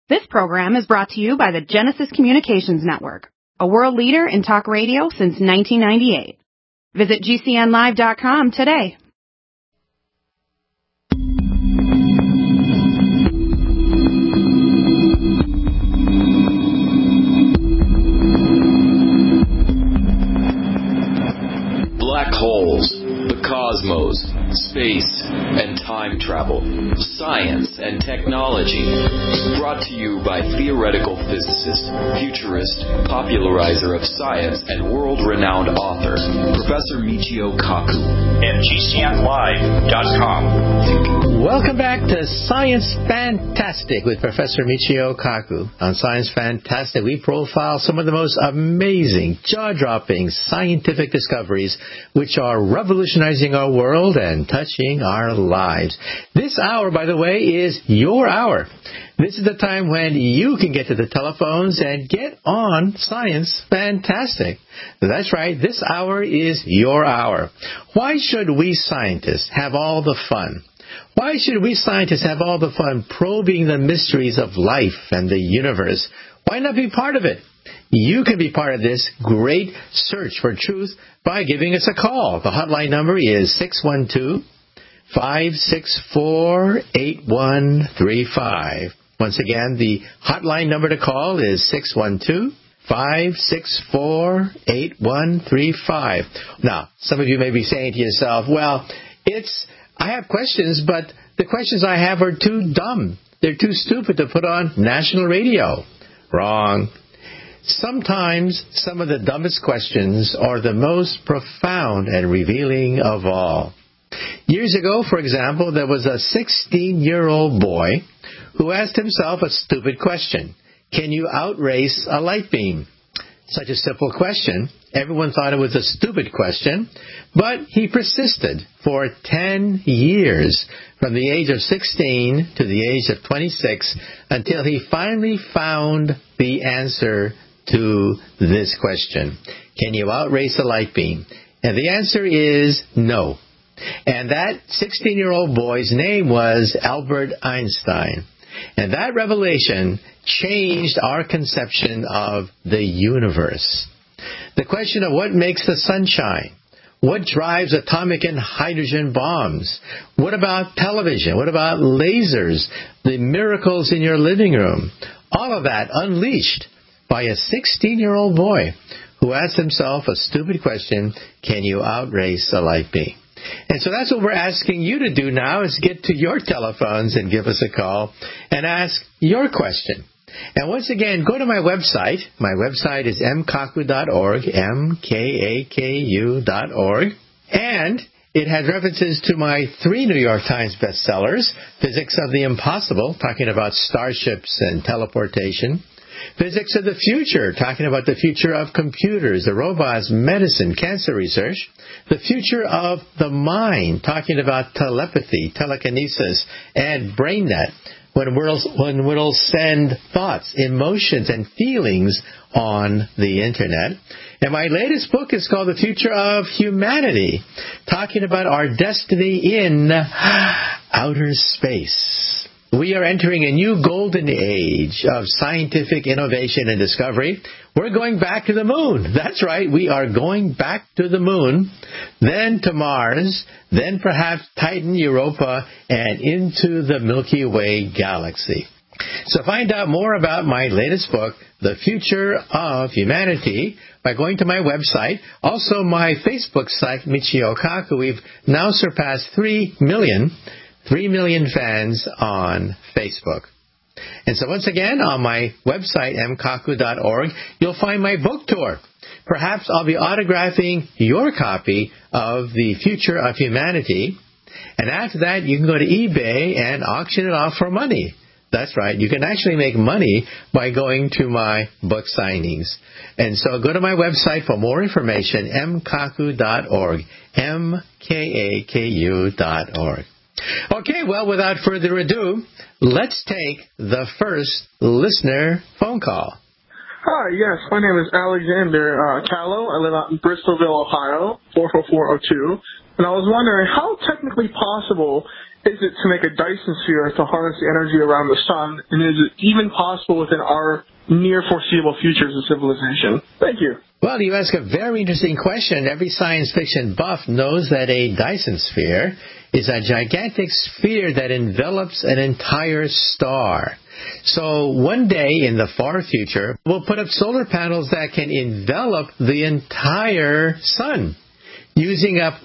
This program is brought to you by the Genesis Communications Network, a world leader in talk radio since 1998. Visit GCNlive.com today. Black holes, the cosmos, space, and time travel, science and technology. Brought to you by theoretical physicist, futurist, popularizer of science, and world-renowned author, Professor Michio Kaku. And GCNlive.com. Welcome back to Science Fantastic with Professor Michio Kaku. On Science Fantastic, we profile some of the most amazing, jaw-dropping scientific discoveries which are revolutionizing our world and touching our lives. This hour, by the way, is your hour. This is the time when you can get to the telephones and get on Science Fantastic. That's right, this hour is your hour. Why should we scientists have all the fun? Why should we scientists have all the fun probing the mysteries of life and the universe? Why not be part of it? You can be part of this great search for truth by giving us a call. The hotline number is 612-564-8135. Once again, the hotline number to call is 612-564-8135. Now, some of you may be saying to yourself, well, I have questions, but the questions I have are too dumb. They're too stupid to put on national radio. Wrong. Sometimes some of the dumbest questions are the most profound and revealing of all. Years ago, for example, there was a 16-year-old boy who asked himself a stupid question. Can you outrace a light beam? Such a simple question. Everyone thought it was a stupid question, but he persisted for 10 years, from the age of 16 to the age of 26, until he finally found the answer to this question. Can you outrace a light beam? And the answer is no. And that 16-year-old boy's name was Albert Einstein. And that revelation changed our conception of the universe. The question of what makes the sun shine, what drives atomic and hydrogen bombs, what about television, what about lasers, the miracles in your living room, all of that unleashed by a 16-year-old boy who asked himself a stupid question, can you outrace a light beam? And so that's what we're asking you to do now, is get to your telephones and give us a call and ask your question. And once again, go to my website. My website is mkaku.org, mkaku.org. And it has references to my 3 New York Times bestsellers, Physics of the Impossible, talking about starships and teleportation. Physics of the Future, talking about the future of computers, the robots, medicine, cancer research. The Future of the Mind, talking about telepathy, telekinesis, and BrainNet, when we'll send thoughts, emotions, and feelings on the Internet. And my latest book is called The Future of Humanity, talking about our destiny in outer space. We are entering a new golden age of scientific innovation and discovery. We're going back to the moon. That's right, we are going back to the moon, then to Mars, then perhaps Titan, Europa, and into the Milky Way galaxy. So find out more about my latest book, The Future of Humanity, by going to my website. Also, my Facebook site, Michio Kaku. We've now surpassed 3 million fans on Facebook. And so once again, on my website, mkaku.org, you'll find my book tour. Perhaps I'll be autographing your copy of The Future of Humanity. And after that, you can go to eBay and auction it off for money. That's right. You can actually make money by going to my book signings. And so go to my website for more information, mkaku.org, mkaku.org. Okay, well, without further ado, let's take the first listener phone call. Hi, yes, my name is Alexander Callow. I live out in Bristolville, Ohio, 44402. And I was wondering, how technically possible is it to make a Dyson sphere to harness the energy around the sun? And is it even possible within our near foreseeable future as a civilization? Thank you. Well, you ask a very interesting question. Every science fiction buff knows that a Dyson sphere is a gigantic sphere that envelops an entire star. So one day in the far future, we'll put up solar panels that can envelop the entire sun, using up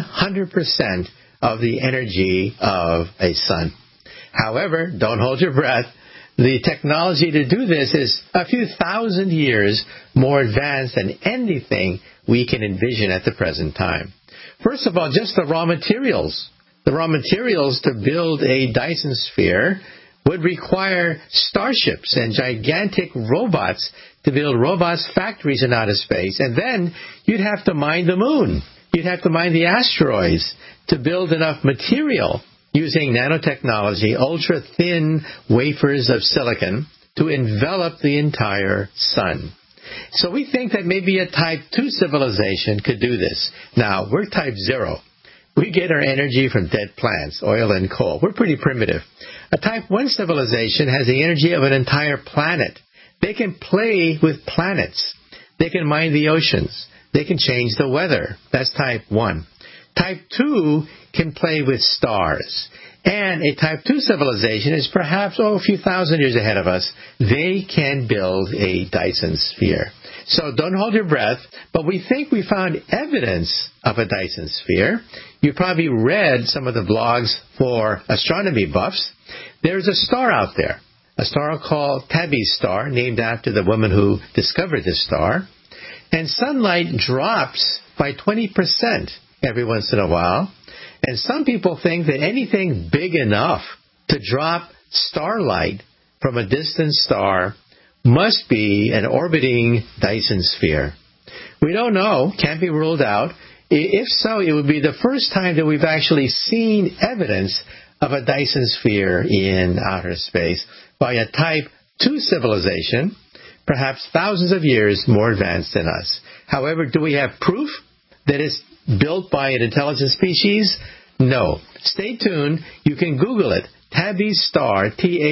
100% of the energy of a sun. However, don't hold your breath. The technology to do this is a few thousand years more advanced than anything we can envision at the present time. First of all, just the raw materials. The raw materials to build a Dyson sphere would require starships and gigantic robots to build robots factories in outer space. And then you'd have to mine the moon. You'd have to mine the asteroids to build enough material using nanotechnology, ultra-thin wafers of silicon to envelop the entire sun. So we think that maybe a Type 2 civilization could do this. Now, we're Type 0. We get our energy from dead plants, oil and coal. We're pretty primitive. A Type 1 civilization has the energy of an entire planet. They can play with planets. They can mine the oceans. They can change the weather. That's Type 1. Type 2 can play with stars. And a Type 2 civilization is perhaps, a few thousand years ahead of us. They can build a Dyson sphere. So don't hold your breath, but we think we found evidence of a Dyson sphere. You probably read some of the blogs for astronomy buffs. There's a star out there, a star called Tabby's star, named after the woman who discovered this star. And sunlight drops by 20% every once in a while. And some people think that anything big enough to drop starlight from a distant star must be an orbiting Dyson sphere. We don't know, can't be ruled out. If so, it would be the first time that we've actually seen evidence of a Dyson sphere in outer space by a Type 2 civilization, perhaps thousands of years more advanced than us. However, do we have proof that it's built by an intelligent species? No. Stay tuned. You can Google it. Tabby's star,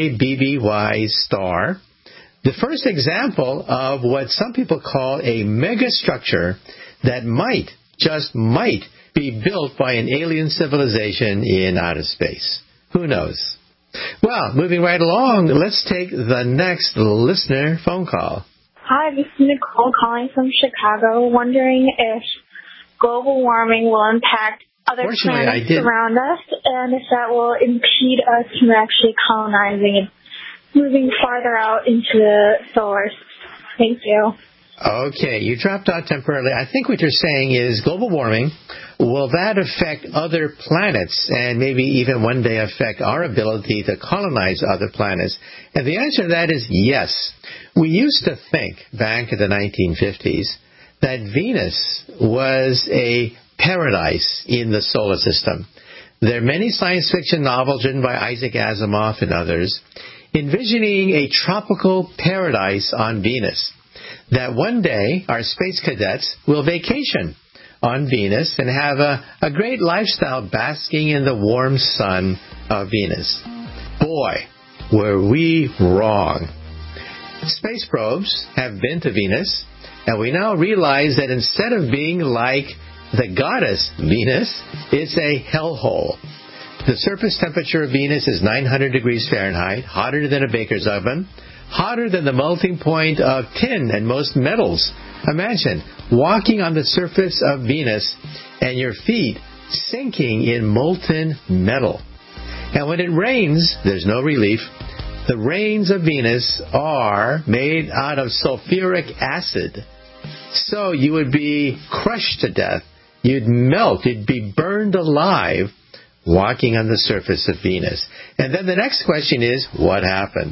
Tabby star. The first example of what some people call a megastructure that might, just might, be built by an alien civilization in outer space. Who knows? Well, moving right along, let's take the next listener phone call. Hi, this is Nicole calling from Chicago, wondering if global warming will impact other planets around us, and if that will impede us from actually colonizing and moving farther out into the solar system. Thank you. Okay, you dropped out temporarily. I think what you're saying is global warming, will that affect other planets and maybe even one day affect our ability to colonize other planets? And the answer to that is yes. We used to think back in the 1950s that Venus was a paradise in the solar system. There are many science fiction novels written by Isaac Asimov and others envisioning a tropical paradise on Venus, that one day our space cadets will vacation on Venus and have a great lifestyle basking in the warm sun of Venus. Boy, were we wrong. Space probes have been to Venus, and we now realize that instead of being like the goddess Venus, it's a hellhole. The surface temperature of Venus is 900 degrees Fahrenheit, hotter than a baker's oven, hotter than the melting point of tin and most metals. Imagine walking on the surface of Venus and your feet sinking in molten metal. And when it rains, there's no relief. The rains of Venus are made out of sulfuric acid. So you would be crushed to death. You'd melt. You'd be burned alive walking on the surface of Venus. And then the next question is, what happened?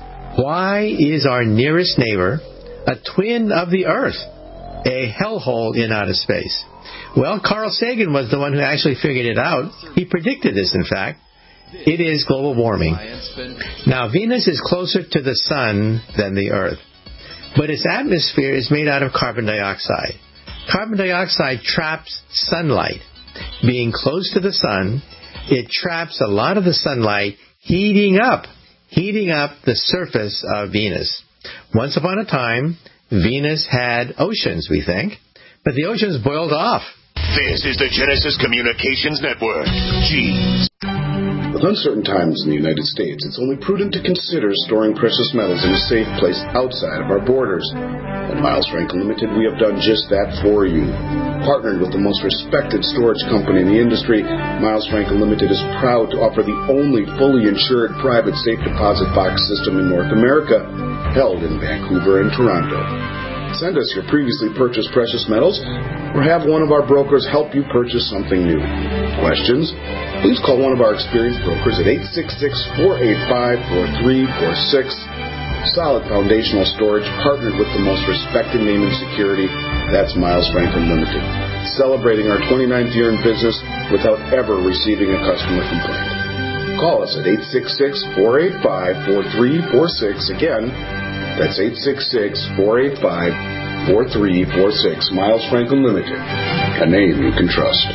Why is our nearest neighbor, a twin of the Earth, a hellhole in outer space? Well, Carl Sagan was the one who actually figured it out. He predicted this, in fact. It is global warming. Now, Venus is closer to the sun than the Earth, but its atmosphere is made out of carbon dioxide. Carbon dioxide traps sunlight. Being close to the sun, it traps a lot of the sunlight, heating up the surface of Venus. Once upon a time, Venus had oceans, we think, but the oceans boiled off. This is the Genesis Communications Network. G. With uncertain times in the United States, it's only prudent to consider storing precious metals in a safe place outside of our borders. At Miles Franklin Limited, we have done just that for you. Partnered with the most respected storage company in the industry, Miles Franklin Limited is proud to offer the only fully insured private safe deposit box system in North America, held in Vancouver and Toronto. Send us your previously purchased precious metals or have one of our brokers help you purchase something new. Questions? Please call one of our experienced brokers at 866-485-4346. Solid foundational storage partnered with the most respected name in security. That's Miles Franklin Limited. Celebrating our 29th year in business without ever receiving a customer complaint. Call us at 866-485-4346. Again, that's 866-485-4346. Miles Franklin Limited, a name you can trust.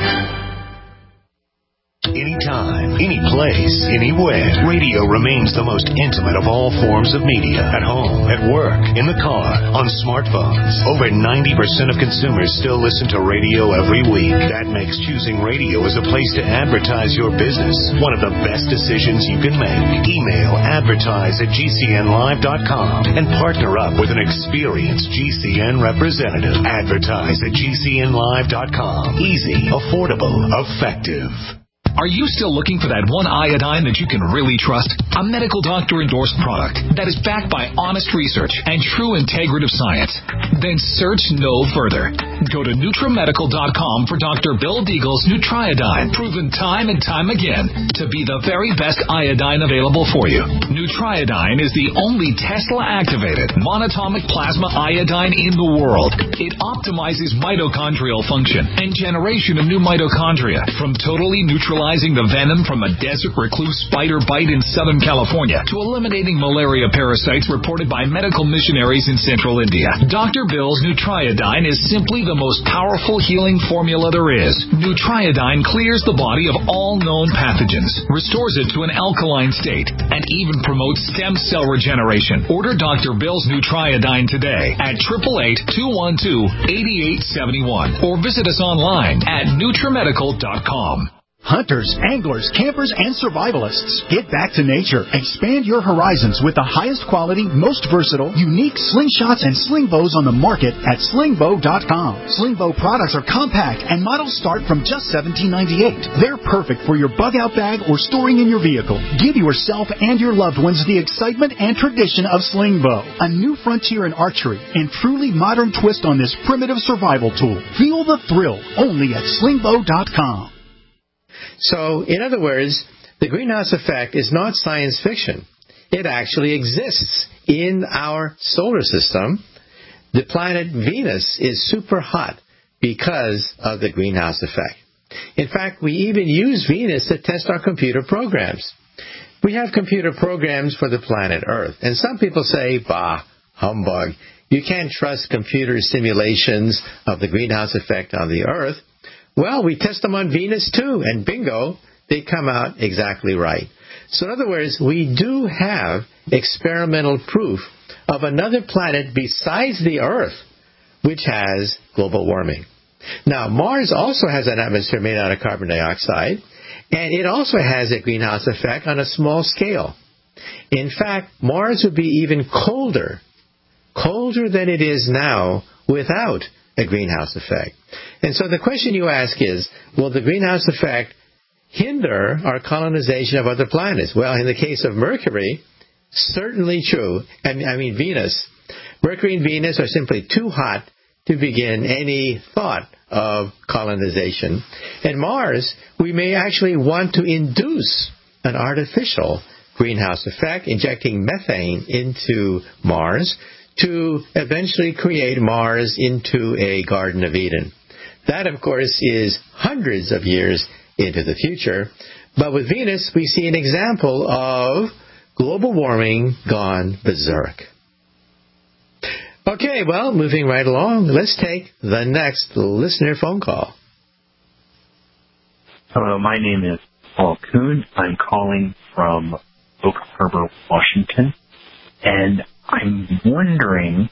Anytime, any place, anywhere. Radio remains the most intimate of all forms of media. At home, at work, in the car, on smartphones. Over 90% of consumers still listen to radio every week. That makes choosing radio as a place to advertise your business one of the best decisions you can make. Email advertise@gcnlive.com and partner up with an experienced GCN representative. Advertise at gcnlive.com. Easy, affordable, effective. Are you still looking for that one iodine that you can really trust? A medical doctor-endorsed product that is backed by honest research and true integrative science? Then search no further. Go to NutriMedical.com for Dr. Bill Deagle's Nutriodine, proven time and time again to be the very best iodine available for you. Nutriodine is the only Tesla-activated monatomic plasma iodine in the world. It optimizes mitochondrial function and generation of new mitochondria from totally neutralizing the venom from a desert recluse spider bite in Southern California to eliminating malaria parasites reported by medical missionaries in Central India. Dr. Bill's Nutriodine is simply the most powerful healing formula there is. Nutriodine clears the body of all known pathogens, restores it to an alkaline state, and even promotes stem cell regeneration. Order Dr. Bill's Nutriodine today at 888-212-8871 or visit us online at NutriMedical.com. Hunters, anglers, campers, and survivalists. Get back to nature. Expand your horizons with the highest quality, most versatile, unique slingshots and sling bows on the market at slingbow.com. Slingbow products are compact and models start from just $17.98. They're perfect for your bug-out bag or storing in your vehicle. Give yourself and your loved ones the excitement and tradition of Slingbow, a new frontier in archery and truly modern twist on this primitive survival tool. Feel the thrill only at slingbow.com. So, in other words, the greenhouse effect is not science fiction. It actually exists in our solar system. The planet Venus is super hot because of the greenhouse effect. In fact, we even use Venus to test our computer programs. We have computer programs for the planet Earth. And some people say, bah, humbug. You can't trust computer simulations of the greenhouse effect on the Earth. Well, we test them on Venus too, and bingo, they come out exactly right. So in other words, we do have experimental proof of another planet besides the Earth, which has global warming. Now, Mars also has an atmosphere made out of carbon dioxide, and it also has a greenhouse effect on a small scale. In fact, Mars would be even colder than it is now without a greenhouse effect. And so the question you ask is, will the greenhouse effect hinder our colonization of other planets? Well, in the case of Mercury, certainly true. I mean Venus. Mercury and Venus are simply too hot to begin any thought of colonization. And Mars, we may actually want to induce an artificial greenhouse effect, injecting methane into Mars to eventually create Mars into a Garden of Eden. That, of course, is hundreds of years into the future. But with Venus, we see an example of global warming gone berserk. Okay, well, moving right along, let's take the next listener phone call. Hello, my name is Paul Kuhn. I'm calling from Oak Harbor, Washington. And I'm wondering,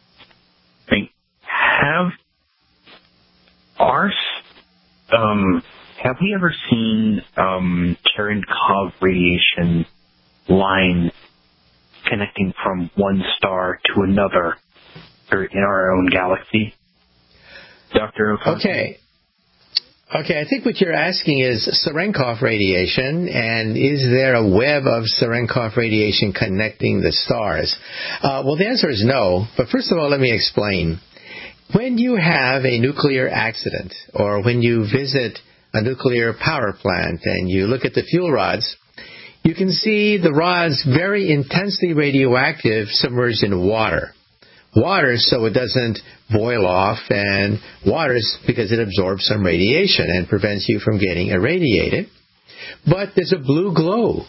have we ever seen Cherenkov radiation lines connecting from one star to another in our own galaxy? Dr. O'Connor? Okay, I think what you're asking is Cherenkov radiation, and is there a web of Cherenkov radiation connecting the stars? Well, the answer is no, but first of all, let me explain. When you have a nuclear accident, or when you visit a nuclear power plant and you look at the fuel rods, you can see the rods very intensely radioactive submerged in water. Water so it doesn't boil off, and water because it absorbs some radiation and prevents you from getting irradiated. But there's a blue glow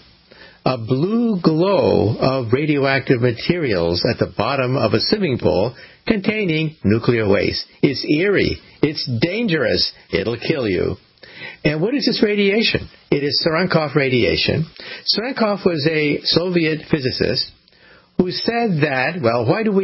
of radioactive materials at the bottom of a swimming pool containing nuclear waste. It's eerie. It's dangerous. It'll kill you. And what is this radiation? It is Cherenkov radiation. Cherenkov was a Soviet physicist who said that, well, why do we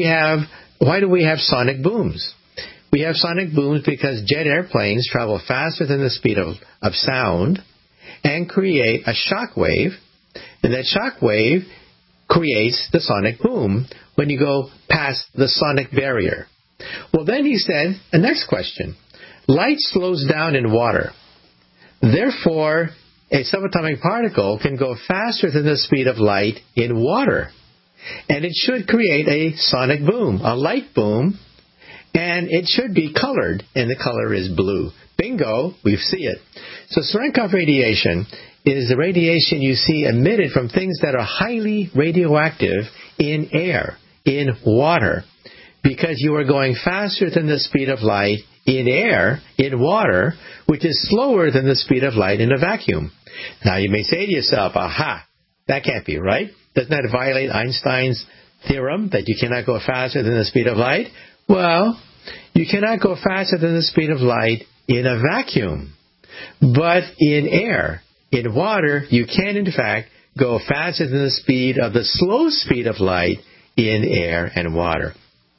have sonic booms? We have sonic booms because jet airplanes travel faster than the speed of sound and create a shock wave, and that shock wave creates the sonic boom when you go past the sonic barrier. Well, then he said, the next question, light slows down in water. Therefore, a subatomic particle can go faster than the speed of light in water. And it should create a sonic boom, a light boom, and it should be colored, and the color is blue. Bingo, we see it. So Cherenkov radiation is the radiation you see emitted from things that are highly radioactive in air, in water, because you are going faster than the speed of light in air, in water, which is slower than the speed of light in a vacuum. Now you may say to yourself, aha, that can't be right. Doesn't that violate Einstein's theorem that you cannot go faster than the speed of light? Well, you cannot go faster than the speed of light in a vacuum. But in air, in water, you can in fact go faster than the speed of the slow speed of light in air and water.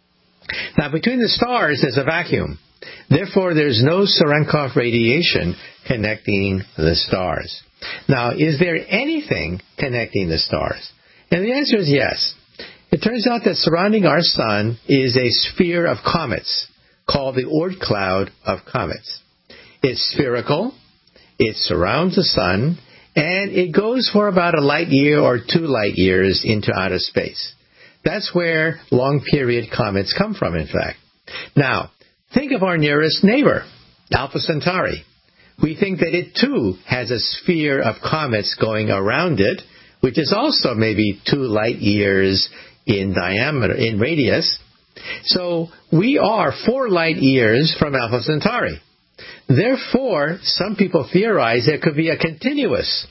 Now, between the stars, there's a vacuum. Therefore, there's no Cherenkov radiation connecting the stars. Now, is there anything connecting the stars? And the answer is yes. It turns out that surrounding our sun is a sphere of comets called the Oort cloud of comets. It's spherical, it surrounds the sun, and it goes for about a light year or 2 light years into outer space. That's where long-period comets come from, in fact. Now, think of our nearest neighbor, Alpha Centauri. We think that it, too, has a sphere of comets going around it, which is also maybe 2 light years in diameter, in radius. So we are 4 light years from Alpha Centauri. Therefore, some people theorize there could be a continuous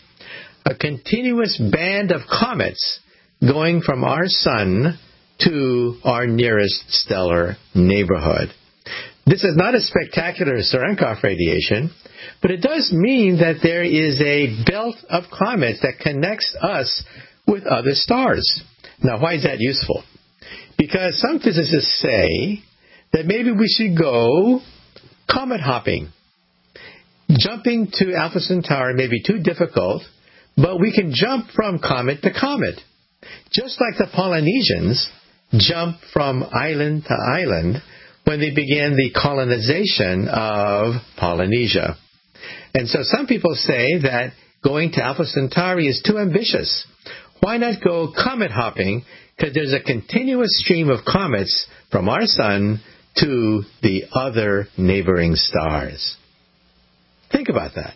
band of comets going from our sun to our nearest stellar neighborhood. This is not a spectacular Cherenkov radiation, but it does mean that there is a belt of comets that connects us with other stars. Now, why is that useful? Because some physicists say that maybe we should go comet hopping. Jumping to Alpha Centauri may be too difficult, but we can jump from comet to comet. Just like the Polynesians jumped from island to island when they began the colonization of Polynesia. And so some people say that going to Alpha Centauri is too ambitious. Why not go comet hopping? Because there's a continuous stream of comets from our sun to the other neighboring stars. Think about that.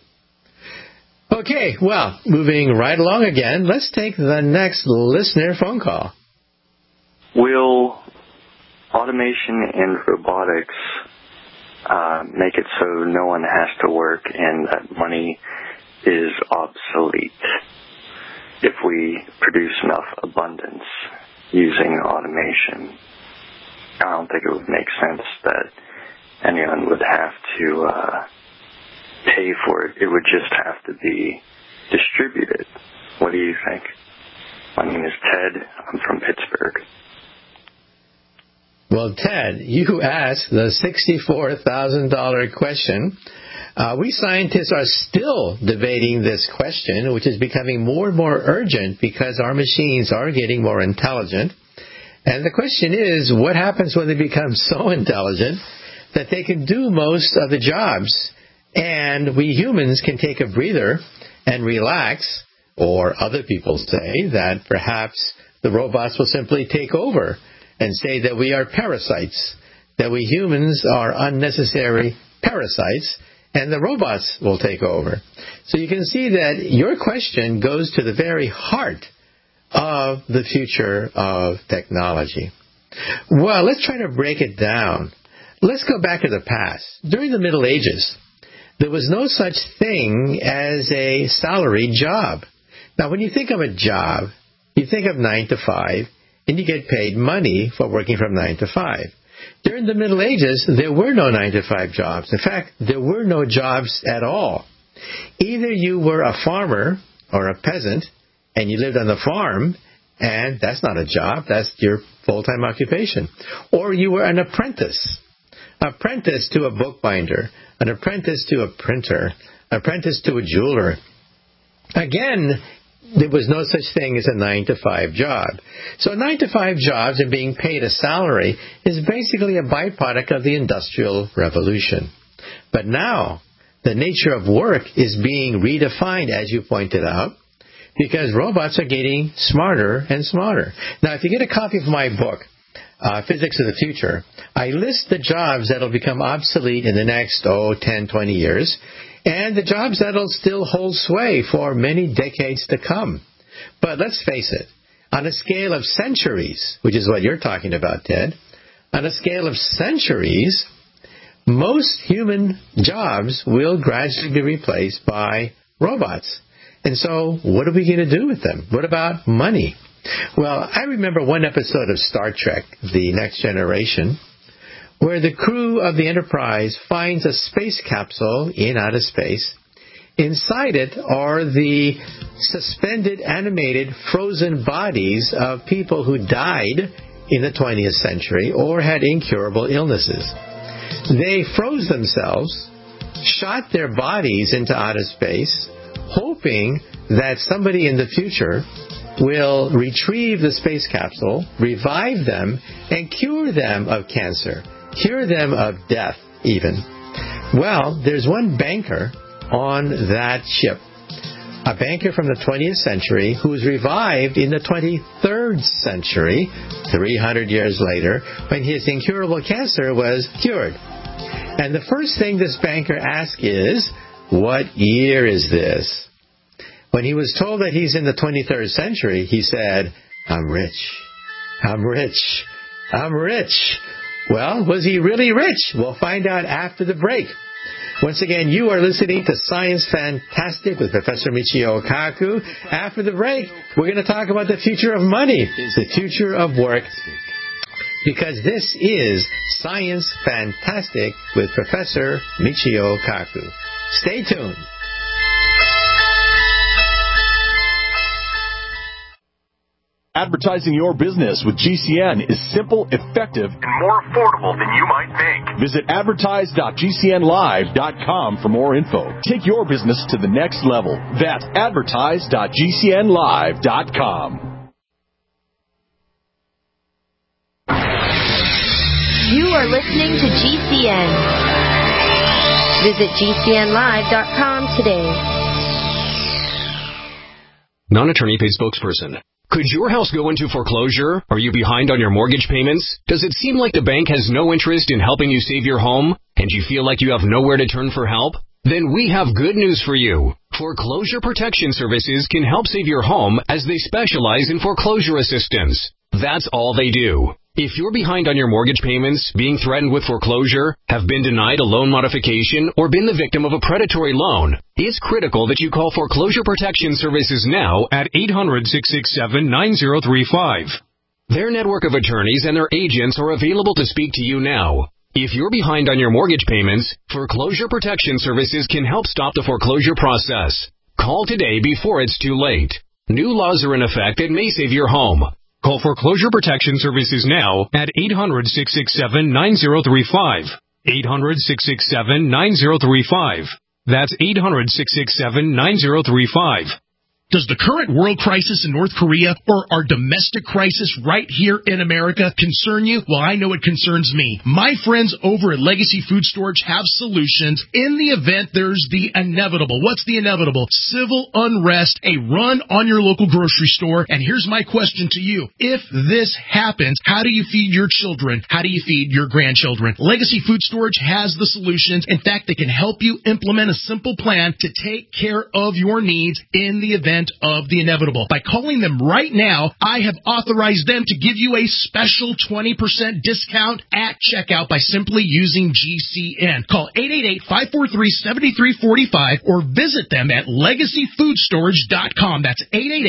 Okay, well, moving right along again, let's take the next listener phone call. Will automation and robotics make it so no one has to work and that money is obsolete if we produce enough abundance using automation? I don't think it would make sense that anyone would have to pay for it. It would just have to be distribute it. What do you think? My name is Ted. I'm from Pittsburgh. Well, Ted, you asked the $64,000 question. We scientists are still debating this question, which is becoming more and more urgent because our machines are getting more intelligent. And the question is, what happens when they become so intelligent that they can do most of the jobs, and we humans can take a breather and relax, or other people say that perhaps the robots will simply take over and say that we are parasites, that we humans are unnecessary parasites, and the robots will take over. So you can see that your question goes to the very heart of the future of technology. Well, let's try to break it down. Let's go back to the past. During the Middle Ages, there was no such thing as a salaried job. Now, when you think of a job, you think of 9 to 5, and you get paid money for working from 9 to 5. During the Middle Ages, there were no 9 to 5 jobs. In fact, there were no jobs at all. Either you were a farmer or a peasant, and you lived on the farm, and that's not a job, that's your full-time occupation. Or you were an apprentice to a bookbinder, an apprentice to a printer, apprentice to a jeweler. Again, there was no such thing as a 9 to 5 job. So 9 to 5 jobs and being paid a salary is basically a byproduct of the Industrial Revolution. But now, the nature of work is being redefined, as you pointed out, because robots are getting smarter and smarter. Now, if you get a copy of my book, Physics of the Future, I list the jobs that will become obsolete in the next, 10, 20 years, and the jobs that will still hold sway for many decades to come. But let's face it, on a scale of centuries, which is what you're talking about, Ted, on a scale of centuries, most human jobs will gradually be replaced by robots. And so, what are we going to do with them? What about money? Well, I remember one episode of Star Trek, The Next Generation, where the crew of the Enterprise finds a space capsule in outer space. Inside it are the suspended, animated, frozen bodies of people who died in the 20th century or had incurable illnesses. They froze themselves, shot their bodies into outer space, hoping that somebody in the future will retrieve the space capsule, revive them, and cure them of cancer, cure them of death even. Well, there's one banker on that ship, a banker from the 20th century who was revived in the 23rd century, 300 years later, when his incurable cancer was cured. And the first thing this banker asked is, what year is this? When he was told that he's in the 23rd century, he said, I'm rich. I'm rich. I'm rich. Well, was he really rich? We'll find out after the break. Once again, you are listening to Science Fantastic with Professor Michio Kaku. After the break, we're going to talk about the future of money, the future of work, because this is Science Fantastic with Professor Michio Kaku. Stay tuned. Advertising your business with GCN is simple, effective, and more affordable than you might think. Visit advertise.gcnlive.com for more info. Take your business to the next level. That's advertise.gcnlive.com. You are listening to GCN. Visit gcnlive.com today. Non-attorney paid spokesperson. Could your house go into foreclosure? Are you behind on your mortgage payments? Does it seem like the bank has no interest in helping you save your home? And you feel like you have nowhere to turn for help? Then we have good news for you. Foreclosure Protection Services can help save your home as they specialize in foreclosure assistance. That's all they do. If you're behind on your mortgage payments, being threatened with foreclosure, have been denied a loan modification, or been the victim of a predatory loan, it's critical that you call Foreclosure Protection Services now at 800-667-9035. Their network of attorneys and their agents are available to speak to you now. If you're behind on your mortgage payments, Foreclosure Protection Services can help stop the foreclosure process. Call today before it's too late. New laws are in effect that may save your home. Call Foreclosure Protection Services now at 800-667-9035. 800-667-9035. That's 800-667-9035. Does the current world crisis in North Korea or our domestic crisis right here in America concern you? Well, I know it concerns me. My friends over at Legacy Food Storage have solutions in the event there's the inevitable. What's the inevitable? Civil unrest, a run on your local grocery store. And here's my question to you. If this happens, how do you feed your children? How do you feed your grandchildren? Legacy Food Storage has the solutions. In fact, they can help you implement a simple plan to take care of your needs in the event of the inevitable. By calling them right now, I have authorized them to give you a special 20% discount at checkout by simply using GCN. Call 888-543-7345 or visit them at LegacyFoodStorage.com. That's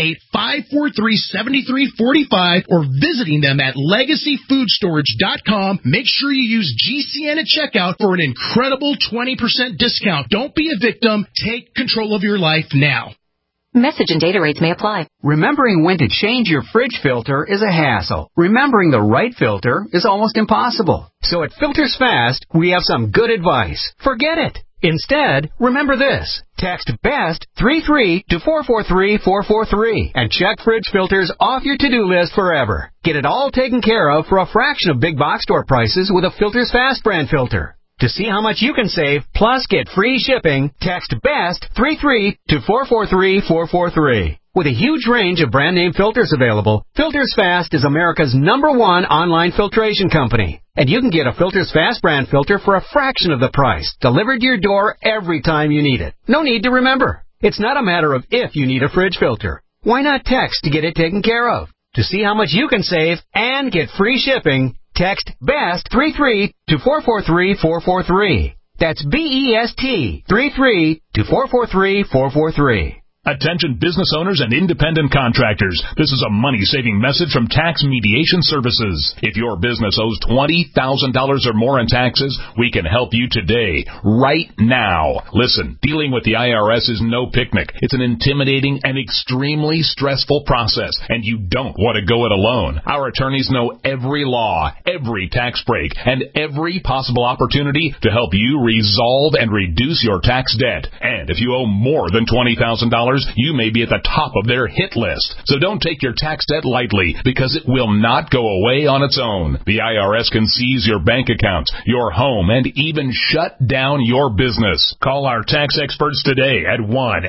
888-543-7345 or visiting them at LegacyFoodStorage.com. Make sure you use GCN at checkout for an incredible 20% discount. Don't be a victim. Take control of your life now. Message and data rates may apply. Remembering when to change your fridge filter is a hassle. Remembering the right filter is almost impossible. So at Filters Fast, we have some good advice. Forget it. Instead, remember this. Text BEST 33 to 443-443 and check fridge filters off your to-do list forever. Get it all taken care of for a fraction of big box store prices with a Filters Fast brand filter. To see how much you can save, plus get free shipping, text BEST 33 to 443-443. With a huge range of brand name filters available, Filters Fast is America's #1 online filtration company. And you can get a Filters Fast brand filter for a fraction of the price, delivered to your door every time you need it. No need to remember. It's not a matter of if you need a fridge filter. Why not text to get it taken care of? To see how much you can save and get free shipping, text BEST 33 to 443-443. That's BEST 33 to 443-443. Attention business owners and independent contractors. This is a money-saving message from Tax Mediation Services. If your business owes $20,000 or more in taxes, we can help you today, right now. Listen, dealing with the IRS is no picnic. It's an intimidating and extremely stressful process, and you don't want to go it alone. Our attorneys know every law, every tax break, and every possible opportunity to help you resolve and reduce your tax debt. And if you owe more than $20,000, you may be at the top of their hit list. So don't take your tax debt lightly, because it will not go away on its own. The IRS can seize your bank accounts, your home, and even shut down your business. Call our tax experts today at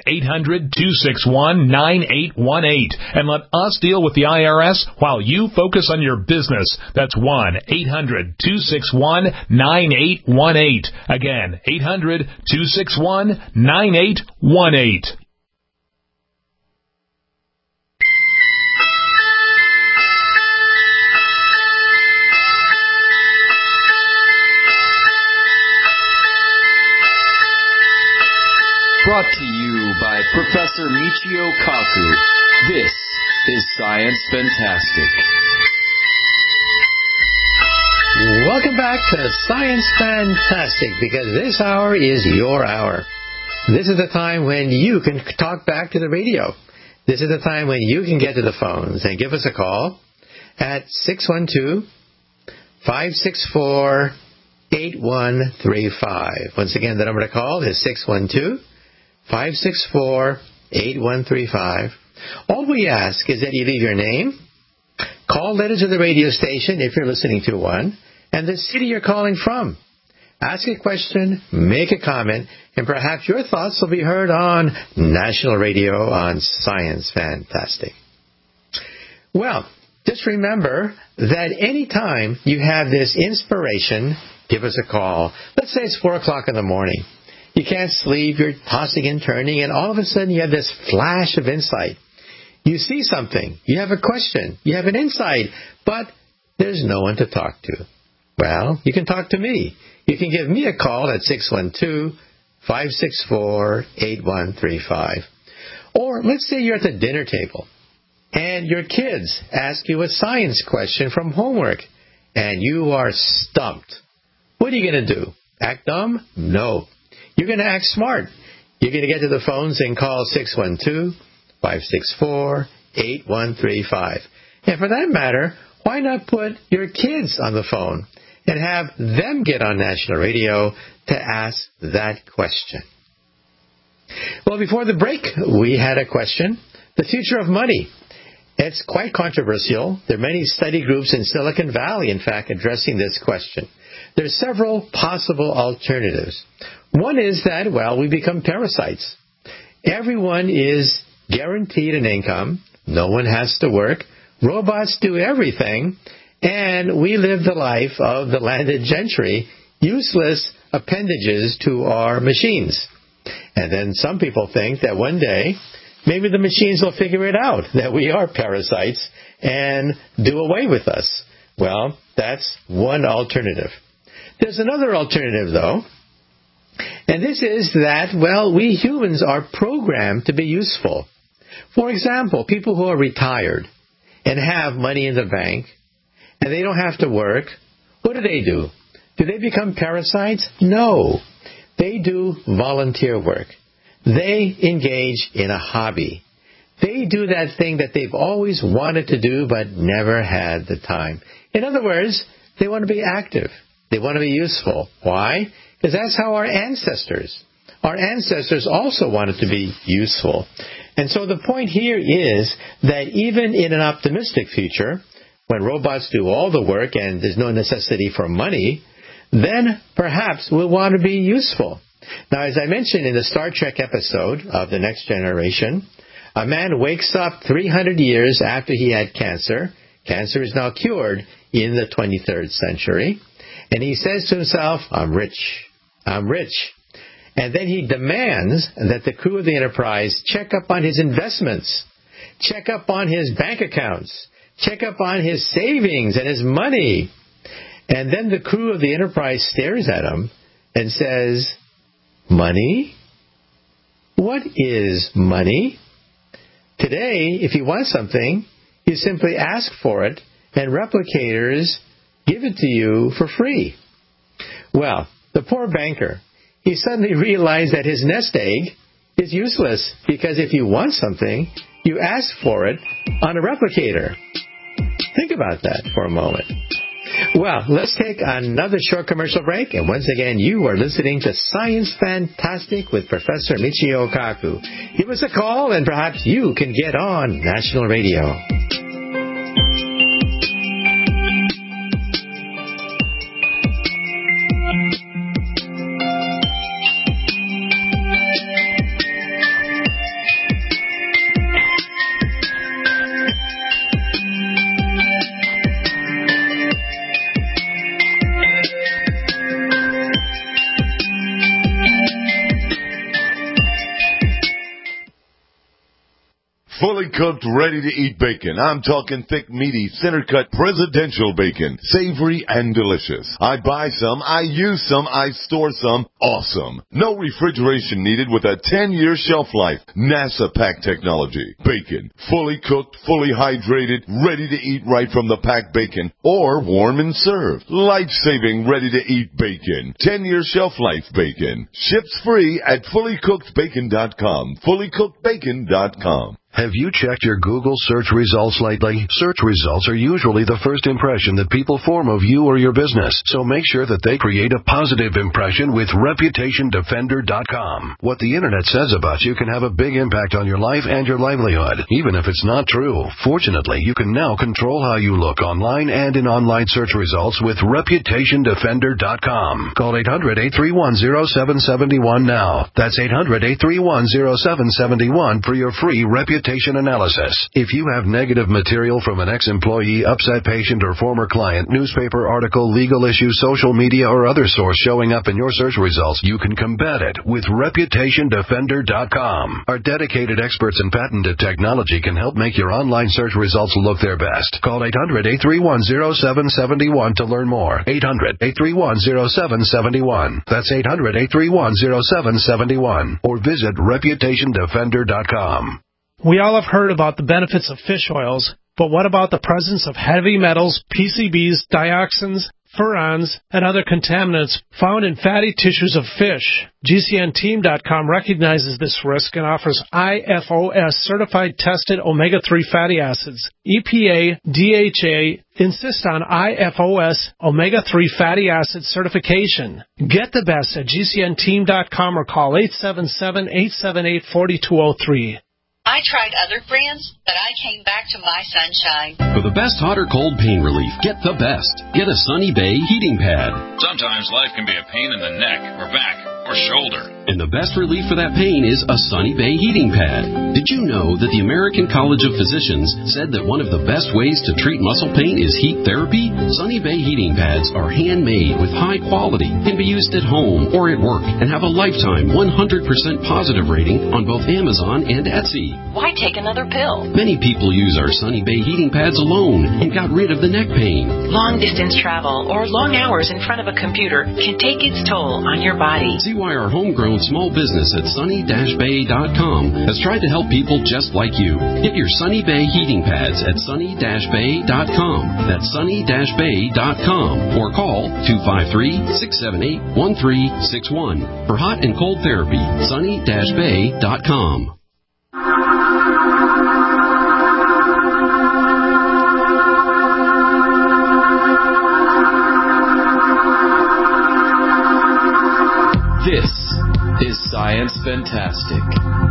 1-800-261-9818 and let us deal with the IRS while you focus on your business. That's 1-800-261-9818. Again, 800-261-9818. Brought to you by Professor Michio Kaku. This is Science Fantastic. Welcome back to Science Fantastic, because this hour is your hour. This is the time when you can talk back to the radio. This is the time when you can get to the phones and give us a call at 612-564-8135. Once again, the number to call is 612-564-8135. All we ask is that you leave your name, call letter to the radio station if you're listening to one, and the city you're calling from. Ask a question, make a comment, and perhaps your thoughts will be heard on national radio on Science Fantastic. Well, just remember that any time you have this inspiration, give us a call. Let's say it's 4 o'clock in the morning. You can't sleep, you're tossing and turning, and all of a sudden you have this flash of insight. You see something, you have a question, you have an insight, but there's no one to talk to. Well, you can talk to me. You can give me a call at 612-564-8135. Or let's say you're at the dinner table and your kids ask you a science question from homework and you are stumped. What are you going to do? Act dumb? No. You're going to act smart. You can get to the phones and call 612-564-8135. And for that matter, why not put your kids on the phone and have them get on national radio to ask that question? Well, before the break, we had a question. The future of money. It's quite controversial. There are many study groups in Silicon Valley, in fact, addressing this question. There are several possible alternatives. One is that, well, we become parasites. Everyone is guaranteed an income. No one has to work. Robots do everything. And we live the life of the landed gentry, useless appendages to our machines. And then some people think that one day, maybe the machines will figure it out, that we are parasites and do away with us. Well, that's one alternative. There's another alternative, though. And this is that, well, we humans are programmed to be useful. For example, people who are retired and have money in the bank, and they don't have to work, what do? Do they become parasites? No. They do volunteer work. They engage in a hobby. They do that thing that they've always wanted to do but never had the time. In other words, they want to be active. They want to be useful. Why? Because that's how our ancestors also wanted to be useful. And so the point here is that even in an optimistic future, when robots do all the work and there's no necessity for money, then perhaps we'll want to be useful. Now, as I mentioned in the Star Trek episode of The Next Generation, a man wakes up 300 years after he had cancer. Cancer is now cured in the 23rd century. And he says to himself, I'm rich. I'm rich. And then he demands that the crew of the Enterprise check up on his investments, check up on his bank accounts, check up on his savings and his money. And then the crew of the Enterprise stares at him and says, money? What is money? Today, if you want something, you simply ask for it, and replicators give it to you for free. Well, the poor banker, he suddenly realized that his nest egg is useless, because if you want something, you ask for it on a replicator. Think about that for a moment. Well, let's take another short commercial break, and once again, you are listening to Science Fantastic with Professor Michio Kaku. Give us a call, and perhaps you can get on national radio. Fully cooked, ready-to-eat bacon. I'm talking thick, meaty, center-cut presidential bacon. Savory and delicious. I buy some, I use some, I store some. Awesome. No refrigeration needed with a 10-year shelf life. NASA pack technology. Bacon. Fully cooked, fully hydrated, ready to eat right from the packed bacon. Or warm and served. Life-saving, ready-to-eat bacon. 10-year shelf life bacon. Ships free at fullycookedbacon.com. Fullycookedbacon.com. Have you checked your Google search results lately? Search results are usually the first impression that people form of you or your business, so make sure that they create a positive impression with ReputationDefender.com. What the Internet says about you can have a big impact on your life and your livelihood, even if it's not true. Fortunately, you can now control how you look online and in online search results with ReputationDefender.com. Call 800-831-0771 now. That's 800-831-0771 for your free reputation analysis. If you have negative material from an ex-employee, upset patient, or former client, newspaper article, legal issue, social media, or other source showing up in your search results, you can combat it with ReputationDefender.com. Our dedicated experts in patented technology can help make your online search results look their best. Call 800-831-0771 to learn more. 800-831-0771. That's 800-831-0771. Or visit ReputationDefender.com. We all have heard about the benefits of fish oils, but what about the presence of heavy metals, PCBs, dioxins, furans, and other contaminants found in fatty tissues of fish. GCNteam.com recognizes this risk and offers IFOS certified tested omega-3 fatty acids. EPA, DHA insist on IFOS omega-3 fatty acid certification. Get the best at GCNteam.com or call 877-878-4203. I tried other brands, but I came back to My Sunshine. For the best hot or cold pain relief, get the best. Get a Sunny Bay heating pad. Sometimes life can be a pain in the neck or back or shoulder. And the best relief for that pain is a Sunny Bay heating pad. Did you know that the American College of Physicians said that one of the best ways to treat muscle pain is heat therapy? Sunny Bay heating pads are handmade with high quality, can be used at home or at work, and have a lifetime 100% positive rating on both Amazon and Etsy. Why take another pill? Many people use our Sunny Bay heating pads alone and got rid of the neck pain. Long distance travel or long hours in front of a computer can take its toll on your body. See why our homegrown small business at sunny-bay.com has tried to help people just like you. Get your Sunny Bay heating pads at sunny-bay.com. That's sunny-bay.com or call 253-678-1361 for hot and cold therapy. sunny-bay.com. This is Science Fantastic.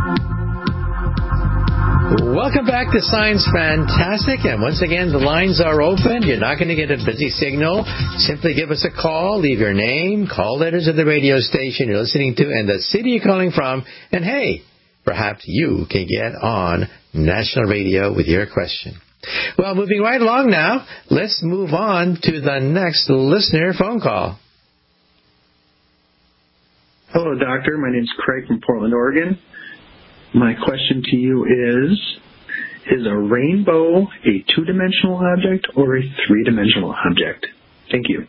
Welcome back to Science Fantastic, and once again, the lines are open. You're not going to get a busy signal. Simply give us a call, leave your name, call letters of the radio station you're listening to, and the city you're calling from, and hey, perhaps you can get on national radio with your question. Well, moving right along now, let's move on to the next listener phone call. Hello, Doctor. My name's Craig from Portland, Oregon. My question to you is a rainbow a two-dimensional object or a three-dimensional object? Thank you.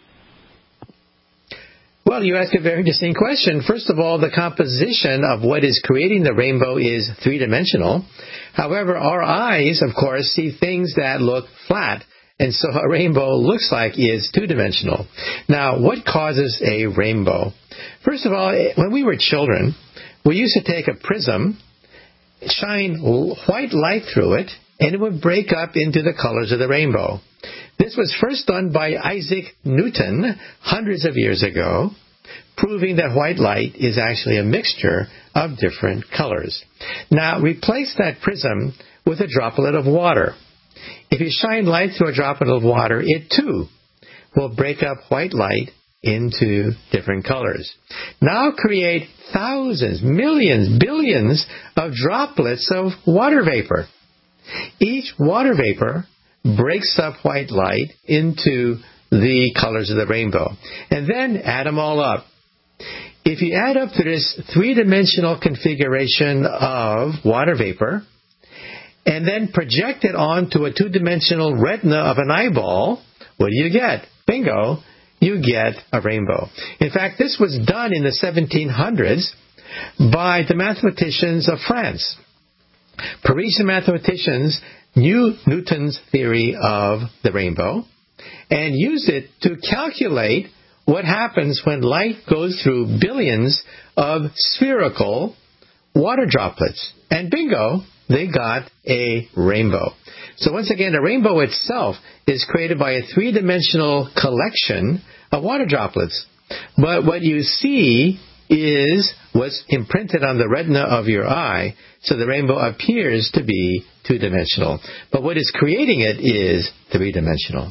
Well, you ask a very interesting question. First of all, the composition of what is creating the rainbow is three-dimensional. However, our eyes, of course, see things that look flat. And so a rainbow looks like is two-dimensional. Now, what causes a rainbow? First of all, when we were children, we used to take a prism, shine white light through it, and it would break up into the colors of the rainbow. This was first done by Isaac Newton hundreds of years ago, proving that white light is actually a mixture of different colors. Now, replace that prism with a droplet of water. If you shine light through a droplet of water, it too will break up white light into different colors. Now create thousands, millions, billions of droplets of water vapor. Each water vapor breaks up white light into the colors of the rainbow. And then add them all up. If you add up to this three-dimensional configuration of water vapor, and then project it onto a two-dimensional retina of an eyeball, what do you get? Bingo, you get a rainbow. In fact, this was done in the 1700s by the mathematicians of France. Parisian mathematicians knew Newton's theory of the rainbow and used it to calculate what happens when light goes through billions of spherical water droplets. And bingo, they got a rainbow. So once again, a rainbow itself is created by a three-dimensional collection of water droplets. But what you see is what's imprinted on the retina of your eye, so the rainbow appears to be two-dimensional. But what is creating it is three-dimensional.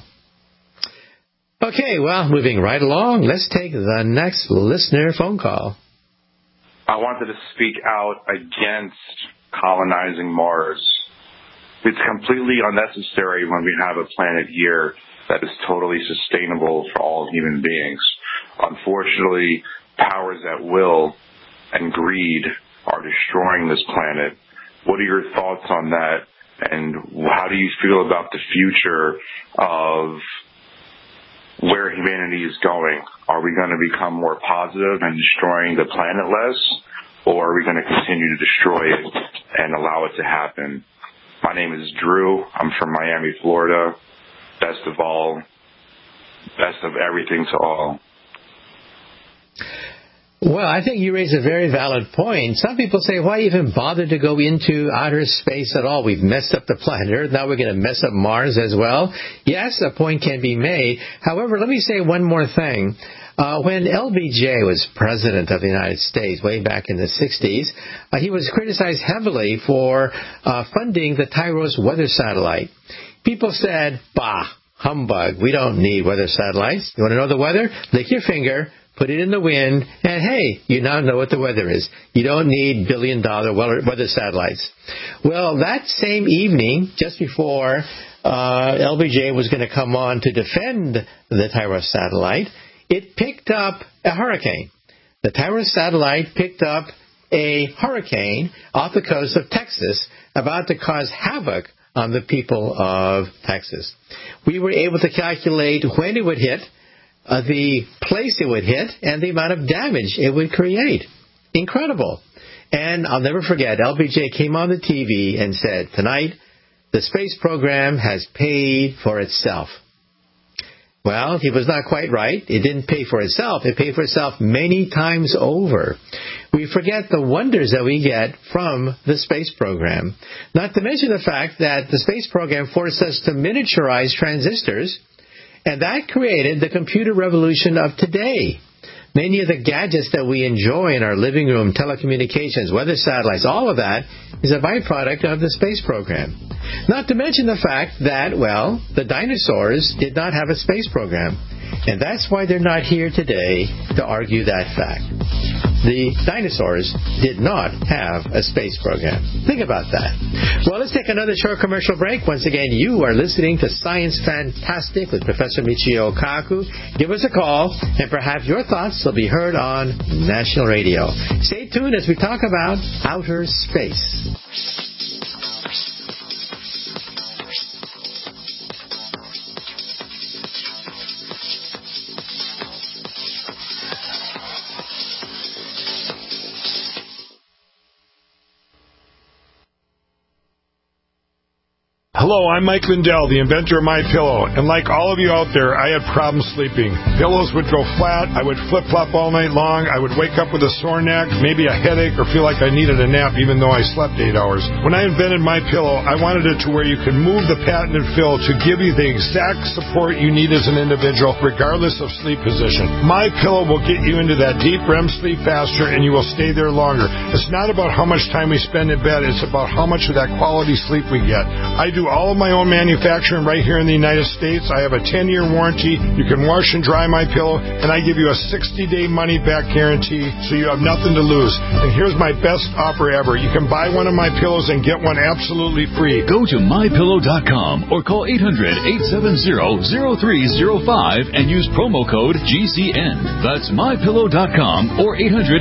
Okay, well, moving right along, let's take the next listener phone call. I wanted to speak out against colonizing Mars. It's completely unnecessary when we have a planet here that is totally sustainable for all human beings. Unfortunately, powers at will and greed are destroying this planet. What are your thoughts on that? And how do you feel about the future of where humanity is going? Are we going to become more positive and destroying the planet less? Or are we going to continue to destroy it and allow it to happen? My name is Drew. I'm from Miami, Florida. Best of all, best of everything to all. Well, I think you raise a very valid point. Some people say, why even bother to go into outer space at all? We've messed up the planet Earth. Now we're going to mess up Mars as well. Yes, a point can be made. However, let me say one more thing. When LBJ was president of the United States way back in the 60s, he was criticized heavily for funding the TIROS weather satellite. People said, bah, humbug, we don't need weather satellites. You want to know the weather? Lick your finger, put it in the wind, and hey, you now know what the weather is. You don't need billion-dollar weather satellites. Well, that same evening, just before LBJ was going to come on to defend the TIROS satellite, it picked up a hurricane. The TIROS satellite picked up a hurricane off the coast of Texas about to cause havoc on the people of Texas. We were able to calculate when it would hit, the place it would hit, and the amount of damage it would create. Incredible. And I'll never forget, LBJ came on the TV and said, tonight, the space program has paid for itself. Well, he was not quite right. It didn't pay for itself. It paid for itself many times over. We forget the wonders that we get from the space program. Not to mention the fact that the space program forced us to miniaturize transistors, and that created the computer revolution of today. Many of the gadgets that we enjoy in our living room, telecommunications, weather satellites, all of that is a byproduct of the space program. Not to mention the fact that, well, the dinosaurs did not have a space program. And that's why they're not here today to argue that fact. The dinosaurs did not have a space program. Think about that. Well, let's take another short commercial break. Once again, you are listening to Science Fantastic with Professor Michio Kaku. Give us a call, and perhaps your thoughts will be heard on national radio. Stay tuned as we talk about outer space. Hello, I'm Mike Lindell, the inventor of MyPillow, and like all of you out there, I had problems sleeping. Pillows would go flat, I would flip-flop all night long, I would wake up with a sore neck, maybe a headache, or feel like I needed a nap even though I slept 8 hours. When I invented MyPillow, I wanted it to where you could move the patented fill to give you the exact support you need as an individual, regardless of sleep position. MyPillow will get you into that deep REM sleep faster, and you will stay there longer. It's not about how much time we spend in bed, it's about how much of that quality sleep we get. I do all of my own manufacturing right here in the United States. I have a 10-year warranty. You can wash and dry my pillow, and I give you a 60-day money-back guarantee, so you have nothing to lose. And here's my best offer ever. You can buy one of my pillows and get one absolutely free. Go to MyPillow.com or call 800-870-0305 and use promo code GCN. That's MyPillow.com or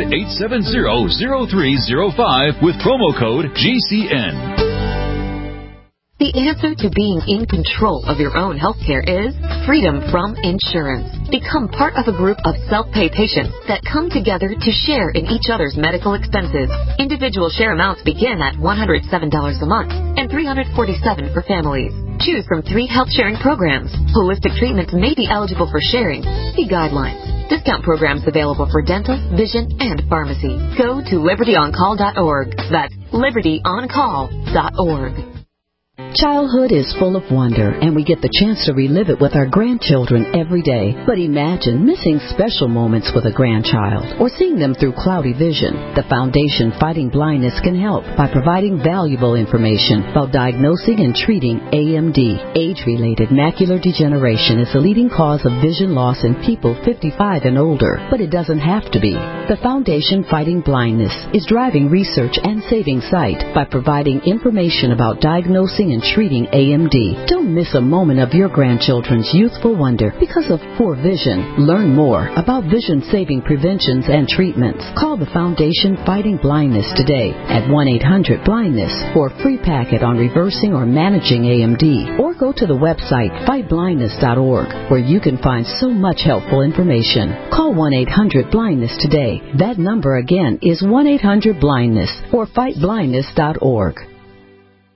800-870-0305 with promo code GCN. The answer to being in control of your own healthcare is freedom from insurance. Become part of a group of self-pay patients that come together to share in each other's medical expenses. Individual share amounts begin at $107 a month and $347 for families. Choose from 3 health sharing programs. Holistic treatments may be eligible for sharing. See guidelines. Discount programs available for dental, vision, and pharmacy. Go to libertyoncall.org. That's libertyoncall.org. Childhood is full of wonder, and we get the chance to relive it with our grandchildren every day. But imagine missing special moments with a grandchild or seeing them through cloudy vision. The Foundation Fighting Blindness can help by providing valuable information about diagnosing and treating AMD. Age-related macular degeneration is the leading cause of vision loss in people 55 and older, but it doesn't have to be. The Foundation Fighting Blindness is driving research and saving sight by providing information about diagnosing and treating AMD. Don't miss a moment of your grandchildren's youthful wonder because of poor vision. Learn more about vision-saving preventions and treatments. Call the Foundation Fighting Blindness today at 1-800-BLINDNESS for a free packet on reversing or managing AMD. Or go to the website fightblindness.org where you can find so much helpful information. Call 1-800-BLINDNESS today. That number again is 1-800-BLINDNESS or fightblindness.org.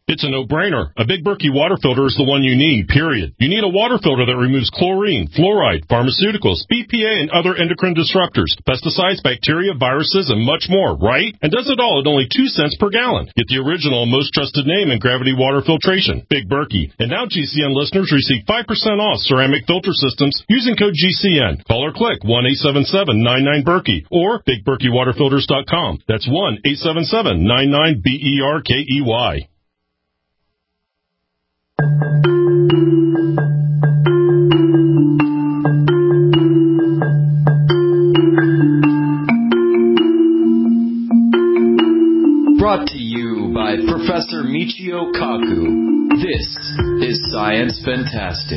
It's a no-brainer. A Big Berkey water filter is the one you need, period. You need a water filter that removes chlorine, fluoride, pharmaceuticals, BPA, and other endocrine disruptors, pesticides, bacteria, viruses, and much more, right? And does it all at only 2 cents per gallon. Get the original, most trusted name in gravity water filtration, Big Berkey. And now GCN listeners receive 5% off ceramic filter systems using code GCN. Call or click 1-877-99-BERKEY or BigBerkeyWaterFilters.com. That's 1-877-99-BERKEY. Brought to you by Professor Michio Kaku. This is Science Fantastic.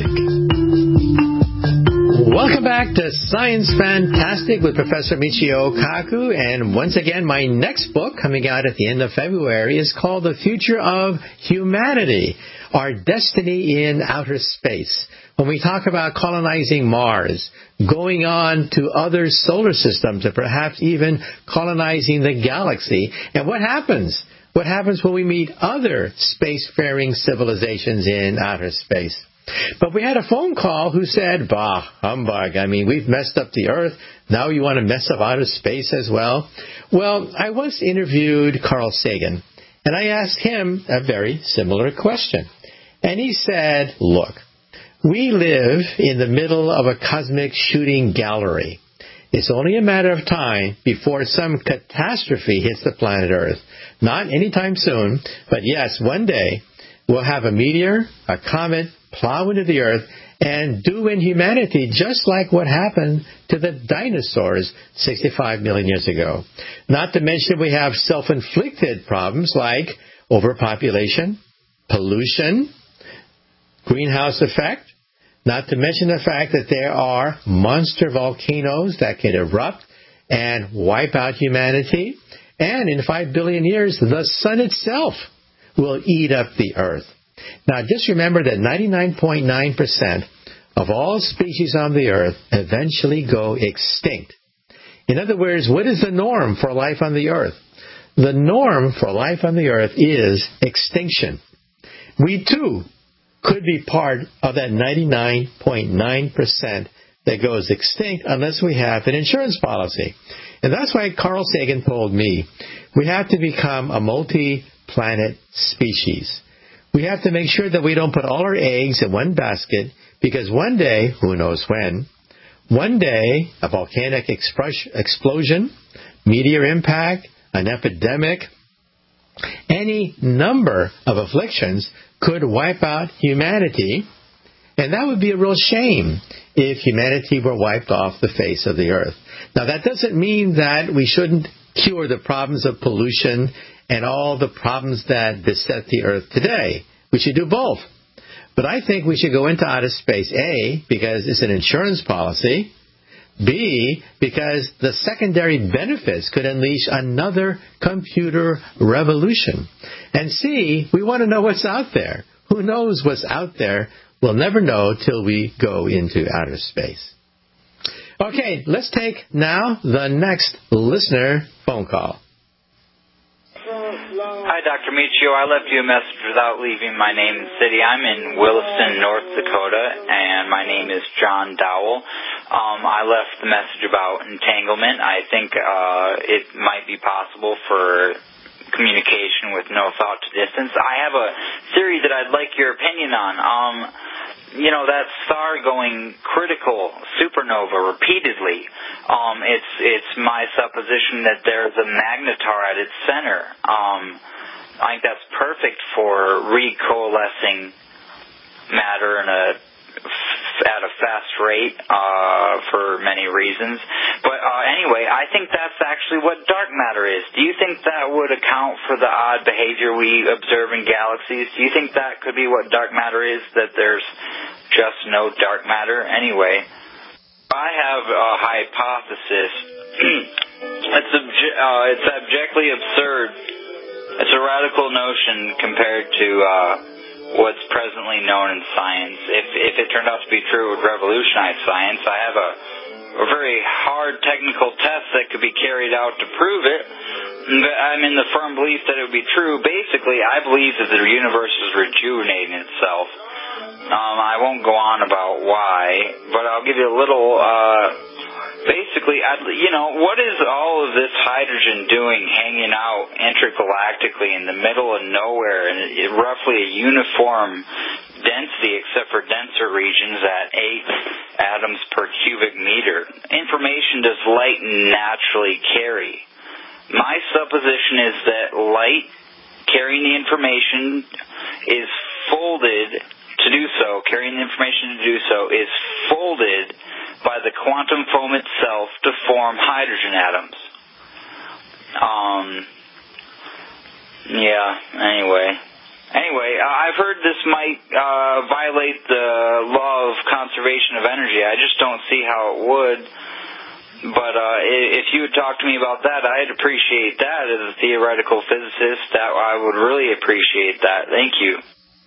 Welcome back to Science Fantastic with Professor Michio Kaku. And once again, my next book coming out at the end of February is called The Future of Humanity, Our Destiny in Outer Space. When we talk about colonizing Mars, going on to other solar systems, and perhaps even colonizing the galaxy, and what happens? What happens when we meet other spacefaring civilizations in outer space? But we had a phone call who said, bah, humbug. I mean, we've messed up the Earth. Now you want to mess up outer space as well? Well, I once interviewed Carl Sagan, and I asked him a very similar question. And he said, look, we live in the middle of a cosmic shooting gallery. It's only a matter of time before some catastrophe hits the planet Earth. Not anytime soon, but yes, one day we'll have a meteor, a comet, plow into the Earth and do in humanity just like what happened to the dinosaurs 65 million years ago. Not to mention we have self-inflicted problems like overpopulation, pollution, greenhouse effect, not to mention the fact that there are monster volcanoes that can erupt and wipe out humanity. And in 5 billion years, the sun itself will eat up the Earth. Now, just remember that 99.9% of all species on the Earth eventually go extinct. In other words, what is the norm for life on the Earth? The norm for life on the Earth is extinction. We, too, could be part of that 99.9% that goes extinct unless we have an insurance policy. And that's why Carl Sagan told me we have to become a multi-planet species. We have to make sure that we don't put all our eggs in one basket, because one day, who knows when, one day a volcanic explosion, meteor impact, an epidemic, any number of afflictions could wipe out humanity, and that would be a real shame if humanity were wiped off the face of the Earth. Now, that doesn't mean that we shouldn't cure the problems of pollution and all the problems that beset the Earth today. We should do both. But I think we should go into outer space, A, because it's an insurance policy, B, because the secondary benefits could unleash another computer revolution, and C, we want to know what's out there. Who knows what's out there? We'll never know till we go into outer space. Okay, let's take now the next listener phone call. Hi, Dr. Michio. I left you a message without leaving my name and city. I'm in Williston, North Dakota, and my name is John Dowell. I left the message about entanglement. I think it might be possible for communication with no thought to distance. I have a theory that I'd like your opinion on. That star going critical supernova repeatedly, it's my supposition that there's a magnetar at its center. I think that's perfect for recoalescing matter at a fast rate for many reasons. But anyway, I think that's actually what dark matter is. Do you think that would account for the odd behavior we observe in galaxies? Do you think that could be what dark matter is, that there's just no dark matter? Anyway, I have a hypothesis. It's abjectly absurd. It's a radical notion compared to what's presently known in science. If it turned out to be true, it would revolutionize science. I have a very hard technical test that could be carried out to prove it. I'm in the firm belief that it would be true. Basically, I believe that the universe is rejuvenating itself. I won't go on about why, but I'll give you a little, basically, what is all of this hydrogen doing hanging out intergalactically in the middle of nowhere and roughly a uniform density except for denser regions at 8 atoms per cubic meter? Information does light naturally carry? My supposition is that light carrying the information is folded to do so, carrying the information to do so, is folded by the quantum foam itself to form hydrogen atoms. Anyway, I've heard this might violate the law of conservation of energy. I just don't see how it would. But if you would talk to me about that, I'd appreciate that as a theoretical physicist. That I would really appreciate that. Thank you.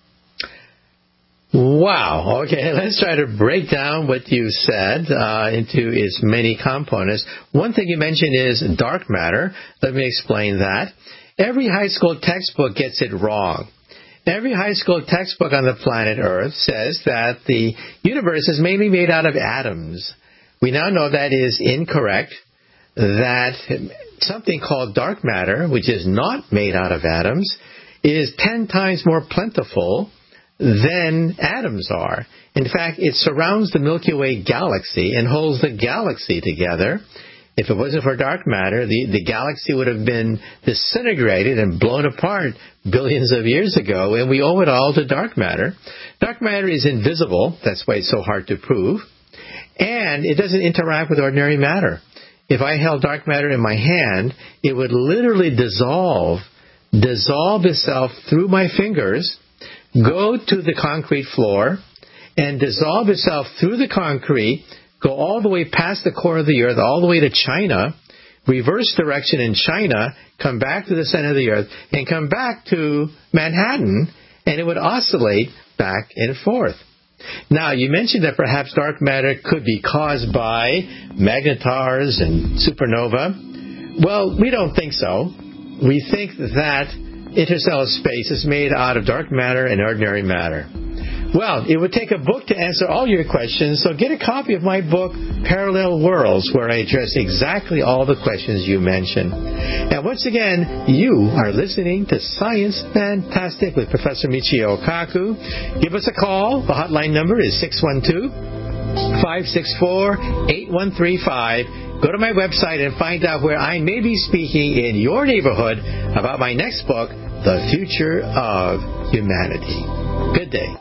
Wow. Okay, let's try to break down what you said into its many components. One thing you mentioned is dark matter. Let me explain that. Every high school textbook gets it wrong. Every high school textbook on the planet Earth says that the universe is mainly made out of atoms. We now know that is incorrect, that something called dark matter, which is not made out of atoms, is 10 times more plentiful than atoms are. In fact, it surrounds the Milky Way galaxy and holds the galaxy together. If it wasn't for dark matter, the galaxy would have been disintegrated and blown apart billions of years ago, and we owe it all to dark matter. Dark matter is invisible. That's why it's so hard to prove. And it doesn't interact with ordinary matter. If I held dark matter in my hand, it would literally dissolve itself through my fingers, go to the concrete floor, and dissolve itself through the concrete, go all the way past the core of the earth, all the way to China, reverse direction in China, come back to the center of the earth, and come back to Manhattan, and it would oscillate back and forth. Now, you mentioned that perhaps dark matter could be caused by magnetars and supernova. Well, we don't think so. We think that interstellar space is made out of dark matter and ordinary matter. Well, it would take a book to answer all your questions, so get a copy of my book, Parallel Worlds, where I address exactly all the questions you mentioned. And once again, you are listening to Science Fantastic with Professor Michio Kaku. Give us a call. The hotline number is 612-564-8135. Go to my website and find out where I may be speaking in your neighborhood about my next book, The Future of Humanity. Good day.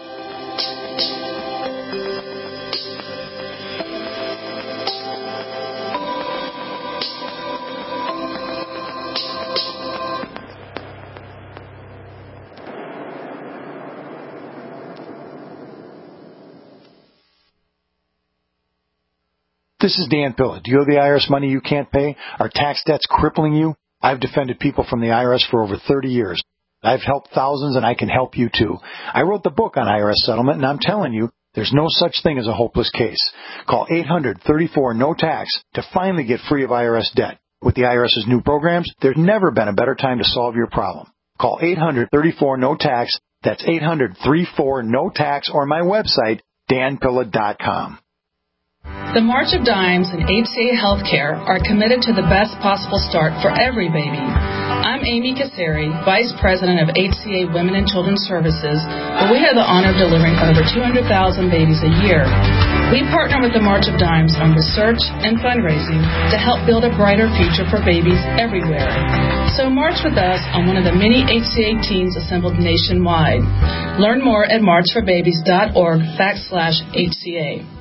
This is Dan Pilla. Do you owe the IRS money you can't pay? Are tax debts crippling you? I've defended people from the IRS for over 30 years. I've helped thousands, and I can help you too. I wrote the book on IRS settlement, and I'm telling you, there's no such thing as a hopeless case. Call 800-34-NO-TAX to finally get free of IRS debt. With the IRS's new programs, there's never been a better time to solve your problem. Call 800-34-NO-TAX. That's 800-34-NO-TAX, or my website, danpilla.com. The March of Dimes and HCA Healthcare are committed to the best possible start for every baby. I'm Amy Kasseri, Vice President of HCA Women and Children's Services, where we have the honor of delivering over 200,000 babies a year. We partner with the March of Dimes on research and fundraising to help build a brighter future for babies everywhere. So march with us on one of the many HCA teams assembled nationwide. Learn more at marchforbabies.org/HCA.